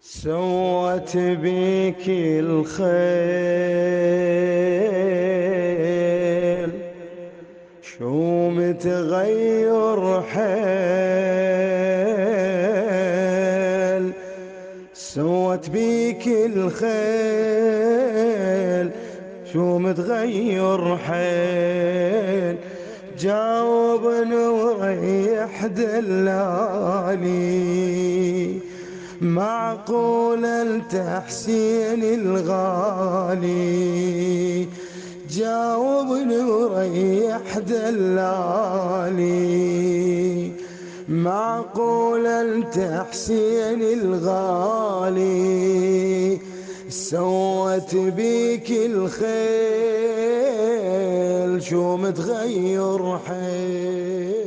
سوت بيك الخيل شو متغير حيل. سوت بيك الخيل شو متغير حيل. جاوبني وريح دلالي، معقول انت حسين الغالي؟ جاوبني وريح دلالي، معقول انت حسين الغالي؟ سوت بيك الخيل شو متغير حيل.